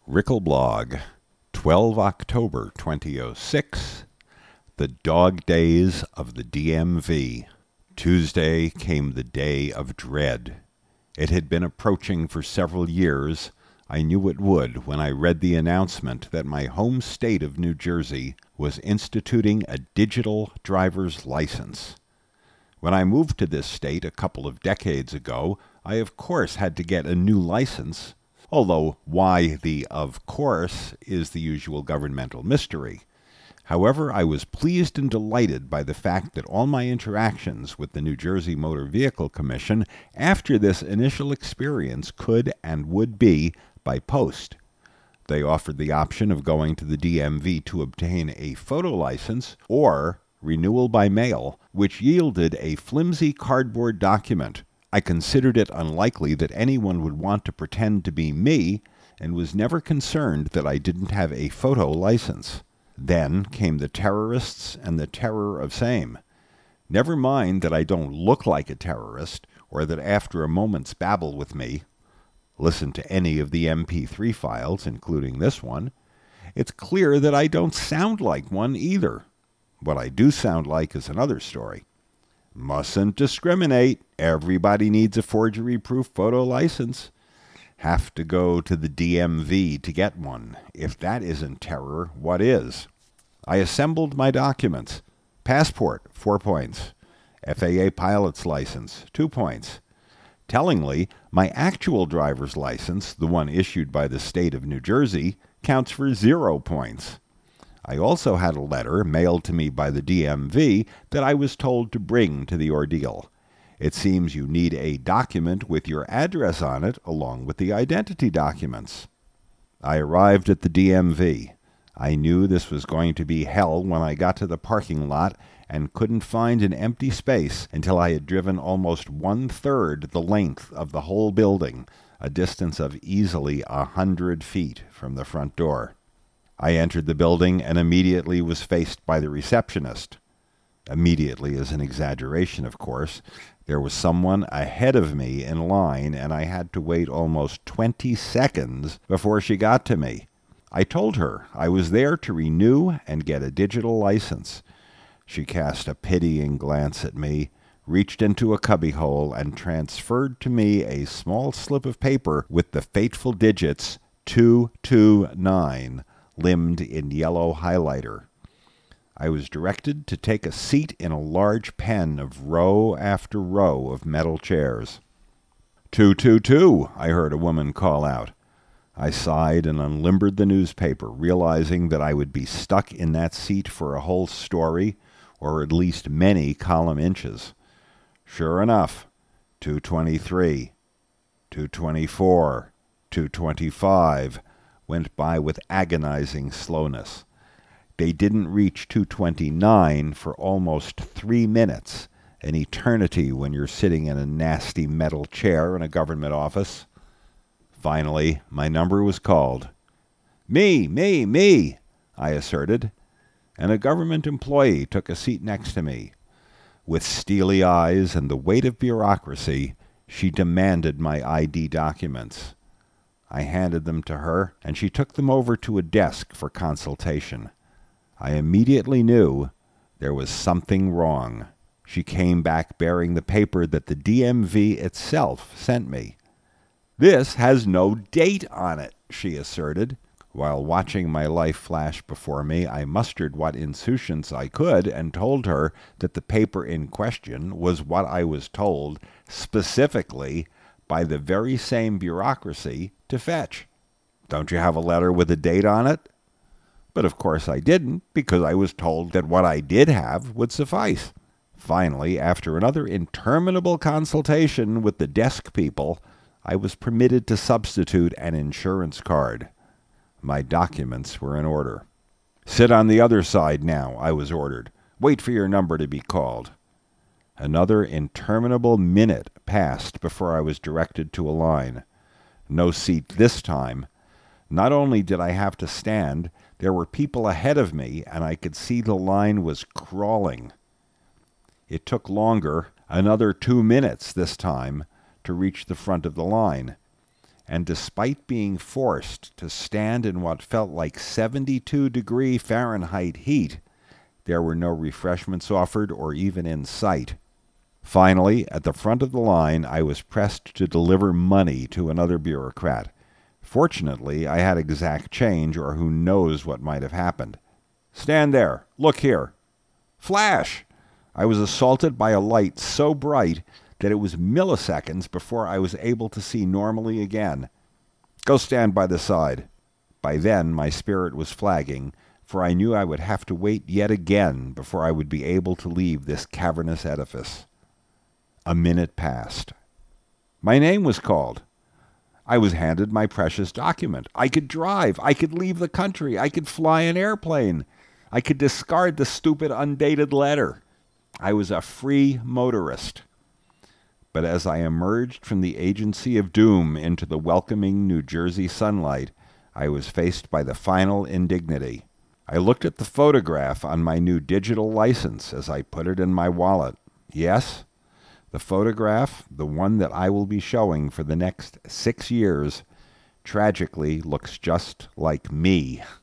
Rickelblog, 12 October 2006, the dog days of the DMV. Tuesday came the day of dread. It had been approaching for several years. I knew it would when I read the announcement that my home state of New Jersey was instituting a digital driver's license. When I moved to this state a couple of decades ago, I of course had to get a new license, although why the "of course" is the usual governmental mystery. However, I was pleased and delighted by the fact that all my interactions with the New Jersey Motor Vehicle Commission after this initial experience could and would be by post. They offered the option of going to the DMV to obtain a photo license or renewal by mail, which yielded a flimsy cardboard document. I considered it unlikely that anyone would want to pretend to be me, and was never concerned that I didn't have a photo license. Then came the terrorists and the terror of same. Never mind that I don't look like a terrorist, or that after a moment's babble with me, listen to any of the MP3 files, including this one, it's clear that I don't sound like one either. What I do sound like is another story. Mustn't discriminate. Everybody needs a forgery-proof photo license. Have to go to the DMV to get one. If that isn't terror, what is? I assembled my documents. Passport, 4 points. FAA pilot's license, 2 points. Tellingly, my actual driver's license, the one issued by the state of New Jersey, counts for 0 points. I also had a letter mailed to me by the DMV that I was told to bring to the ordeal. It seems you need a document with your address on it along with the identity documents. I arrived at the DMV. I knew this was going to be hell when I got to the parking lot and couldn't find an empty space until I had driven almost 1/3 the length of the whole building, a distance of easily 100 feet from the front door. I entered the building and immediately was faced by the receptionist. Immediately is an exaggeration, of course. There was someone ahead of me in line, and I had to wait almost 20 seconds before she got to me. I told her I was there to renew and get a digital license. She cast a pitying glance at me, reached into a cubbyhole, and transferred to me a small slip of paper with the fateful digits 229 limned in yellow highlighter. I was directed to take a seat in a large pen of row after row of metal chairs. 222, I heard a woman call out. I sighed and unlimbered the newspaper, realizing that I would be stuck in that seat for a whole story, or at least many column inches. Sure enough, 223, 224, 225 went by with agonizing slowness. They didn't reach 229 for almost 3 minutes, an eternity when you're sitting in a nasty metal chair in a government office. Finally, my number was called. Me, I asserted, and a government employee took a seat next to me. With steely eyes and the weight of bureaucracy, she demanded my ID documents. I handed them to her, and she took them over to a desk for consultation. I immediately knew there was something wrong. She came back bearing the paper that the DMV itself sent me. "This has no date on it," she asserted. While watching my life flash before me, I mustered what insouciance I could and told her that the paper in question was what I was told specifically by the very same bureaucracy to fetch. "Don't you have a letter with a date on it?" But of course I didn't, because I was told that what I did have would suffice. Finally, after another interminable consultation with the desk people, I was permitted to substitute an insurance card. My documents were in order. "Sit on the other side now," I was ordered. "Wait for your number to be called." Another interminable minute passed before I was directed to a line. No seat this time. Not only did I have to stand, there were people ahead of me, and I could see the line was crawling. It took longer, another 2 minutes this time, to reach the front of the line. and despite being forced to stand in what felt like 72-degree Fahrenheit heat, there were no refreshments offered or even in sight. Finally, at the front of the line, I was pressed to deliver money to another bureaucrat. Fortunately, I had exact change, or who knows what might have happened. "Stand there. Look here." Flash! I was assaulted by a light so bright that it was milliseconds before I was able to see normally again. "Go stand by the side." By then, my spirit was flagging, for I knew I would have to wait yet again before I would be able to leave this cavernous edifice. A minute passed. My name was called. I was handed my precious document. I could drive. I could leave the country. I could fly an airplane. I could discard the stupid undated letter. I was a free motorist. But as I emerged from the agency of doom into the welcoming New Jersey sunlight, I was faced by the final indignity. I looked at the photograph on my new digital license as I put it in my wallet. Yes, the photograph, the one that I will be showing for the next 6 years, tragically looks just like me.